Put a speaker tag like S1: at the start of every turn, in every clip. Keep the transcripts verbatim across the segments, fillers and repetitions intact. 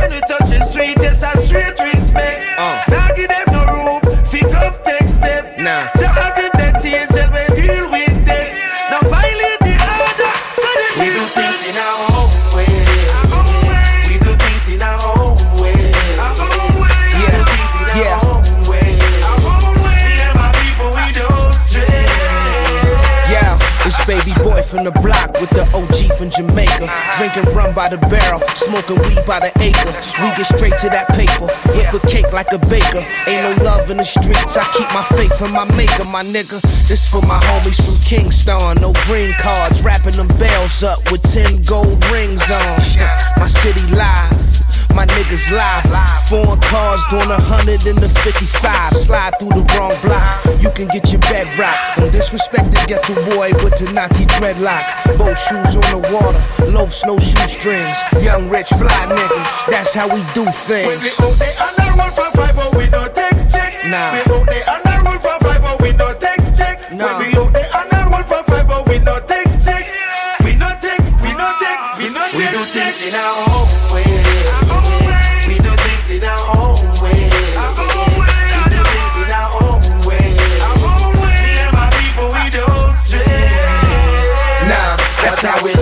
S1: When we touch the street, it's a straight respect. Uh. Now give them no room, fi come take step. Nah. Just having that angel, we deal with that. Now violate the order, so that we do things in our own way. We do things in our own way. We do things in our own way. We and my people, we don't stray.
S2: Yeah, this baby boy from the block with the O G from Jamaica. Drinking rum by the barrel, smoking weed by the acre. We get straight to that paper, whip a cake like a baker. Ain't no love in the streets, I keep my faith in my maker, my nigga. This for my homies from Kingston, no green cards, wrapping them bells up with ten gold rings on. My city live, my niggas live. Foreign cars doing a hundred in the fifty-five. Slide through the wrong block, you can get your bed rocked. Don't disrespect the ghetto boy with the Nati dreadlock. Boat shoes on the water, low snowshoe strings. Young rich fly niggas, that's how we do things.
S1: When we out there on the road for five, but we don't take check.
S2: Nah.
S1: We out there on the road for five, but we don't take check.
S2: Nah.
S1: When we out there on the road for five, but we don't take check. We don't take, we don't take, we don't take. We do things in our own way. We do things in our own way. We do things in our own way. Me and my people, we don't stray.
S2: Nah, that's how we.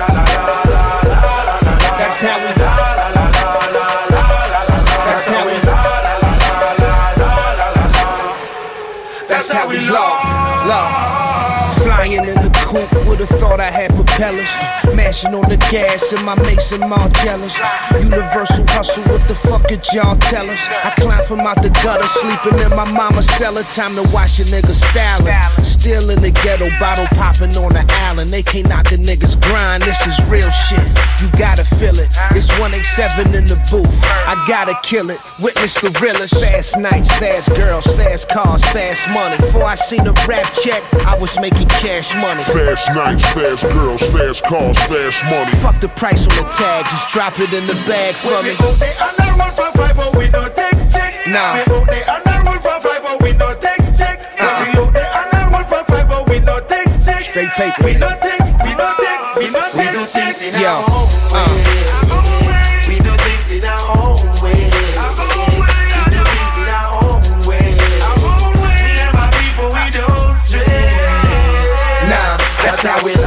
S2: That's how we. That's how we. That's how we love, love. Flying in the coupe, would've thought I had propellers. Mashing on the gas in my Mason Margielas. Universal hustle, what the fuck did y'all tell us? I climb from out the gutter, sleeping in my mama's cellar. Time to watch a nigga styling. Still in the ghetto, bottle popping on the island. They can't knock a nigga's grind, this is real shit. You gotta feel it, it's one eighty-seven in the booth. I gotta kill it, witness the realest. Fast nights, fast girls, fast cars, fast money. Before I seen a rap check, I was making cash money.
S3: Fast nights, fast girls, fast cars, fast money.
S2: Fuck the price on the tag, just drop it in the bag for
S1: When
S2: me.
S1: we out there on the road for five, but we don't take check.
S2: Nah.
S1: We out there on the road for five, but we don't take check. When
S2: Uh-uh.
S1: we out there on the road for five, but we don't take check.
S2: Straight paper.
S1: We don't take, we don't take, we don't take. We do things in
S2: Yo,
S1: our own way.
S2: uh.
S1: We do things in our own way. We do things in our own way. Me and my people, we don't stray.
S2: Nah, that's how we.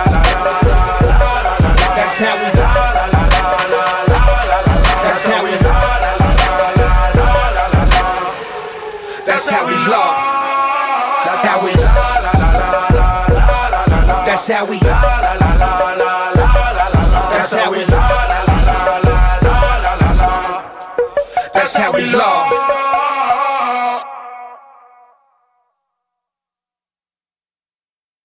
S2: That's how we. That's how we. That's how we love. That's how we. That's how we. That's how we. That's how we love.